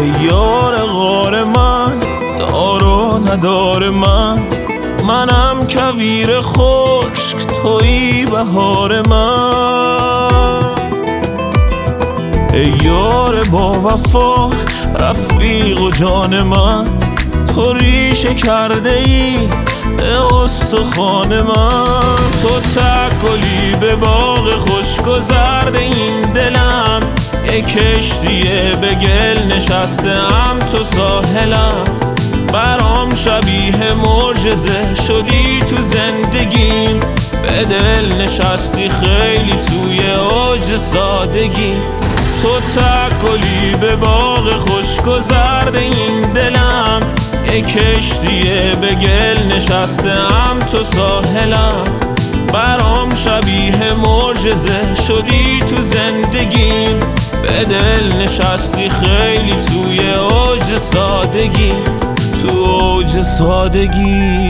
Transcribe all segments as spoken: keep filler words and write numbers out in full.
ای یار غار من، دار و ندار من، منم کویر خشک تویی بهار من. ای یار با وفا، رفیق و جان من، تو ریشه کرده ای به استخوان من. تو تک گلی به باغ خشک و زرد این دلم، یک کشتیه به گل نشستم تو ساحلم. برام شبیه معجزه شدی تو زندگیم، به دل نشستی خیلی توی اوج سادگی. تو تک گلی به باغ خشک و زرد این دلم، یک کشتیه به گل نشستم تو ساحلم. برام شبیه معجزه شدی تو زندگیم، به دل نشستی خیلی توی اوج سادگی، تو اوج سادگی.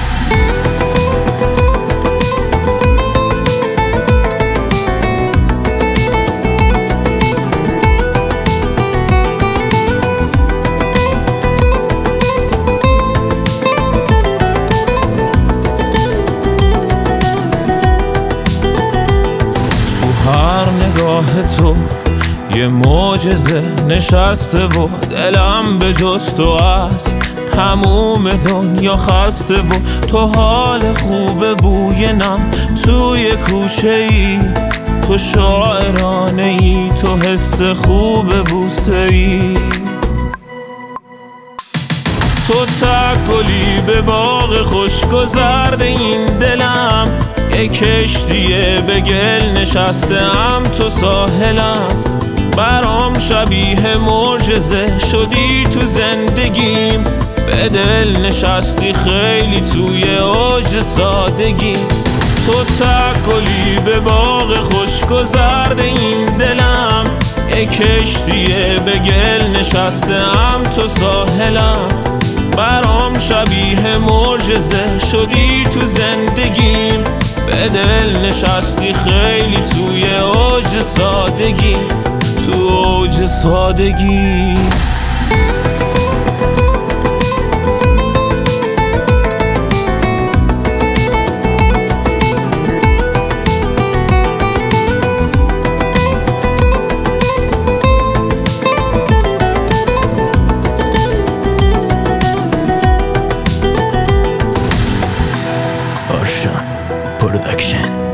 نگاه تو یه معجزه نشسته و دلم به جز تو هست، تموم دنیا خسته و تو حال خوب بوی نم توی کوچه ای. تو شاعرانه ای، تو حس خوب بوسه ای. تو تک گلی به باغ خشک و زرد این دلم، یک کشتیه به گل نشستم تو ساحلم. برام شبیه معجزه شدی تو زندگیم، به دل نشستی خیلی توی اوج سادگی. تو تک گلی به باغ خشک و زرد این دلم، یک کشتیه به گل نشستم تو ساحلم. برام شبیه معجزه شدی تو زندگیم، به دل نشستی خیلی توی اوج سادگی، تو اوج سادگی. Ocean Production.